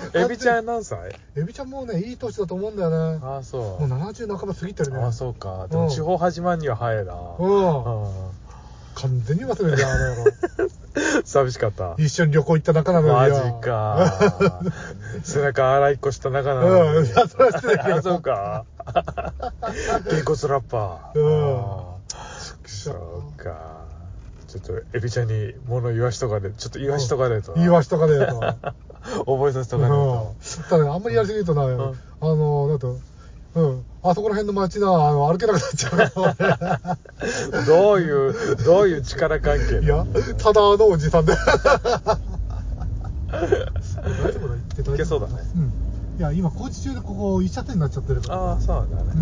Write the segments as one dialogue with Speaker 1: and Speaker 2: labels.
Speaker 1: エビちゃん何歳？
Speaker 2: エビちゃんもうねいい年だと思うんだよね。
Speaker 1: ああそう。
Speaker 2: もう70半ば過ぎてるね。
Speaker 1: ああそうか。でも地方始まるには早いな。
Speaker 2: 完全に忘れてたあの野郎。
Speaker 1: 寂しかった。
Speaker 2: 一緒に旅行行った仲なのに。
Speaker 1: マジか。背中洗いっこした仲なのに。
Speaker 2: それは失礼だけど。
Speaker 1: あそうか。げんこつラッパー。そうか。ちょっとエビちゃんに物言わしとかで、ちょっと言わしとかでと。
Speaker 2: 言わしとかでと。
Speaker 1: 覚えさせとかでと。
Speaker 2: ただあんまりやりすぎるとな、なんと、あそこら辺の街な、歩けなくなっちゃうから。
Speaker 1: どういう力関係？
Speaker 2: いや、ただのおじさんで。大丈夫だ、言って大丈夫だ。
Speaker 1: いけそうだね。
Speaker 2: いや、今工事中でここ一車線になっちゃってるから。
Speaker 1: ああ、そうなんだね。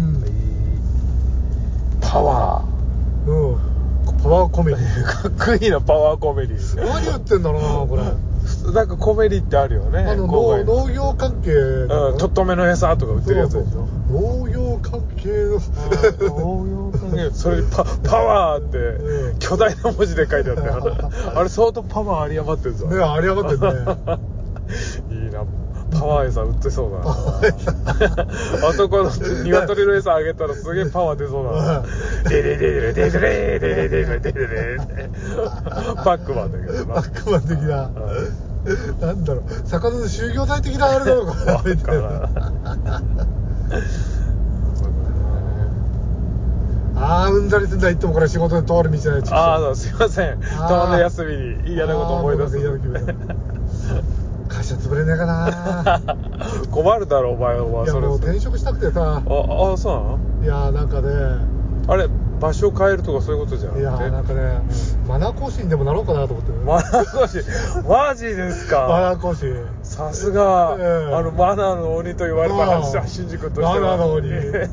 Speaker 1: パワ
Speaker 2: ー。パワーコメディ。
Speaker 1: かっこいいな、パワーコメディ。
Speaker 2: 何言ってんだろうな、これ。
Speaker 1: なんかコメディってあるよね。
Speaker 2: 農業関係。
Speaker 1: とっとめの餌とか売ってるやつでしょ。
Speaker 2: 農業関係の。
Speaker 1: 農業関係。それにパワーって巨大な文字で書いてあったよ。あれ相当パワー有り余ってるぞ。
Speaker 2: ね、有り余ってるね。
Speaker 1: いいな。パワー餌売ってそうだな。男の鶏の餌あげたらすげえパワー出そうだな。デレデレデレデレデレデレデレ。バックマンだけどな。
Speaker 2: バックマン的な。なんだろう、魚の就業体的なあれなのかな。みたいな。うんざりすんだ、いってもこれ仕事で通る道じゃない。
Speaker 1: すいません。たまの休みに嫌なこと思い出す。
Speaker 2: 会社潰れねえかな。
Speaker 1: 困るだろお前は。
Speaker 2: いやもう転職したくてさ。
Speaker 1: そうなの？
Speaker 2: いやなんかね、
Speaker 1: あれ場所を変えるとかそういうことじゃなくて。
Speaker 2: いやなんかね、マナー講師にでもなろうかなと思って。
Speaker 1: マナー講師マジですか？
Speaker 2: マナー講師。
Speaker 1: さすが、マナーの鬼と言われた新宿としては。
Speaker 2: マナーの鬼。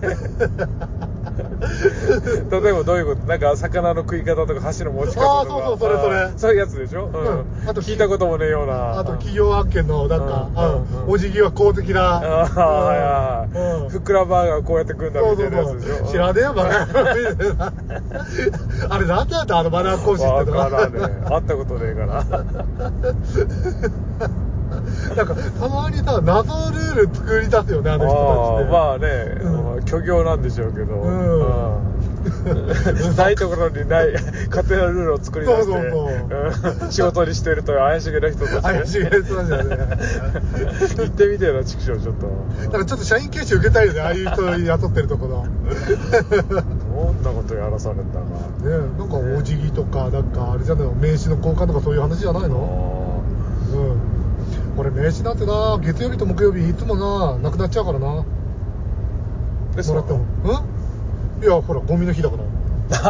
Speaker 1: 例えばどういうこと？なんか魚の食い方とか箸の持ち方とか。
Speaker 2: そうそれ
Speaker 1: そういうやつでしょ。あと聞いたこともねえような。
Speaker 2: あと企業案件のなんかお辞儀は公的な。
Speaker 1: ふっくらバーガーこうやって食うんだみたいなやつでしょ。
Speaker 2: 知らねえよバカ。あれなんだったマナー講師ってのは。
Speaker 1: 会ったことねえから。
Speaker 2: なんかたまにさ謎ルール作り出すよね、あの人たちって。
Speaker 1: まあね、虚業なんでしょうけど、ないところにない勝手なルールを作り出して仕事にしてると怪しげな人たち。
Speaker 2: 怪しげな人たちだね。
Speaker 1: 行ってみてよな、畜生。ちょっと
Speaker 2: だからちょっと社員研修受けたいよね、ああいう人雇ってるところ。
Speaker 1: どんなことやらされたか
Speaker 2: ね。なんかお辞儀とかなんかあれじゃないの、名刺の交換とかそういう話じゃないの？これ名刺なんてな、月曜日と木曜日いつもなくなっちゃうからな。もらっても。いやほらゴミの日だから。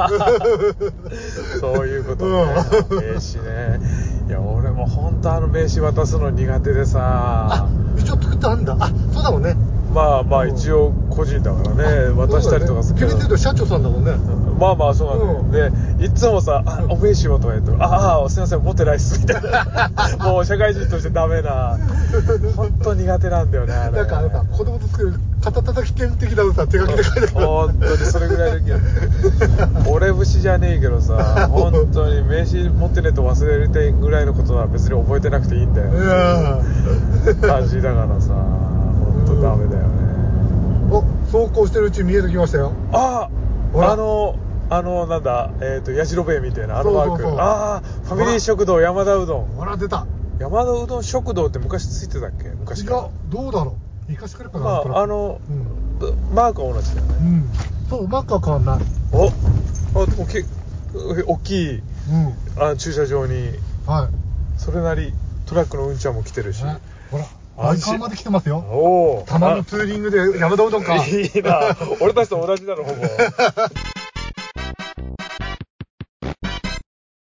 Speaker 1: そういうことね。名刺ね。いや俺も本当名刺渡すの苦手でさ。
Speaker 2: 一応作ってあんだ。そうだもんね。
Speaker 1: まあ一応個人だからね、渡したりとかするけど。
Speaker 2: 君って言うと社長さんだもんね。
Speaker 1: まあそうなんだよ。でいつもさお名刺をとか言うとすいません持ってないっすみたいな。もう社会人としてダメな。本当苦手なんだよね。
Speaker 2: なんか子供と作る肩たたき券的なのさ手書きで書いてある。
Speaker 1: 本当にそれぐらいできる。俺節じゃねえけどさ、本当に名刺持ってねえと忘れてぐらいのことは別に覚えてなくていいんだよ。感じだからさ、本当ダメだよね。
Speaker 2: 走行してるうちに見えてきましたよ。
Speaker 1: なんだやじろべえみたいなマーク。ファミリー食堂山田うどん。
Speaker 2: ほら出た。
Speaker 1: 山田うどん食堂って昔ついてたっけ？昔から。
Speaker 2: いやどうだろう。昔からかな。
Speaker 1: マークは同じだよね。
Speaker 2: そうマークは変わんない。
Speaker 1: 大きい駐車場にそれなりトラックのうんちゃんも来てるし。
Speaker 2: ほら相川まで来てますよ。たまのツーリングで山田うどんか。
Speaker 1: いいな。俺たちと同じだろほぼ。